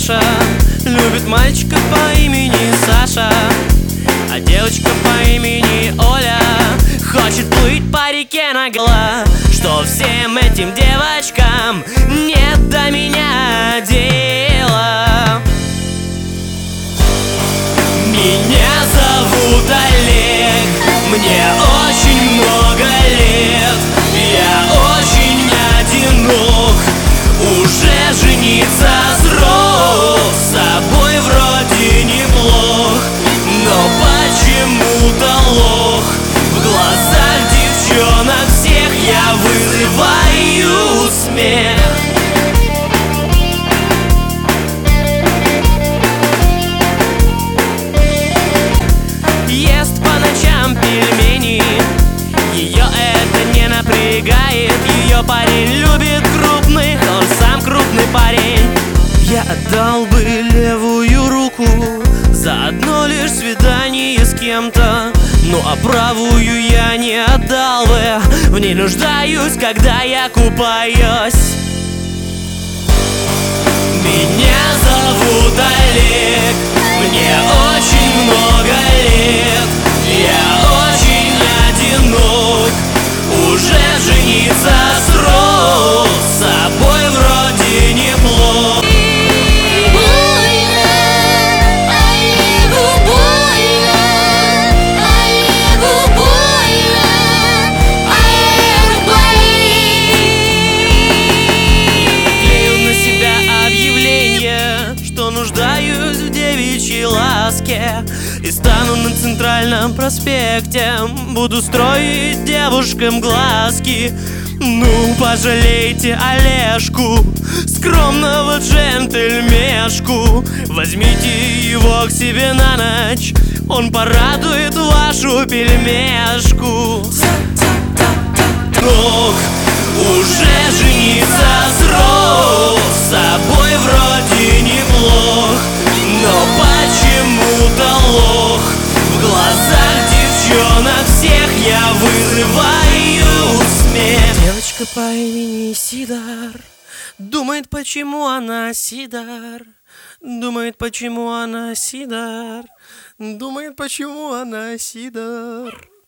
Маша любит мальчика по имени Саша, а девочка по имени Оля хочет плыть по реке наголо. Что всем этим девочкам нет до меня дела. Меня зовут Олег, мне очень много лет, я очень одинок, уже жениться срок, с собой вроде неплох, но почему-то лох. В глазах девчонок всех я вызываю смех. Ест по ночам пельмени, ее это не напрягает. Ее парень любит крупных, он сам крупный парень. Я отдал бы левую руку за одно лишь свидание с кем-то, ну а правую я не отдал бы, в ней нуждаюсь, когда я купаюсь. Меня зовут Олег, мне очень много лет, я очень одинок, уже жениться срок, с собой вроде неплохо. Нуждаюсь в девичьей ласке и стану на центральном проспекте, буду строить девушкам глазки. Ну, пожалейте Олежку, скромного джентльмешку, возьмите его к себе на ночь, он порадует вашу пельмешку. Ох, уже жениться срок, с собой вроде неплох, но почему-то лох. В глазах девчонок всех я вызываю смех. Девочка по имени Сидар думает, почему она Сидар, думает, почему она Сидар, думает, почему она Сидар.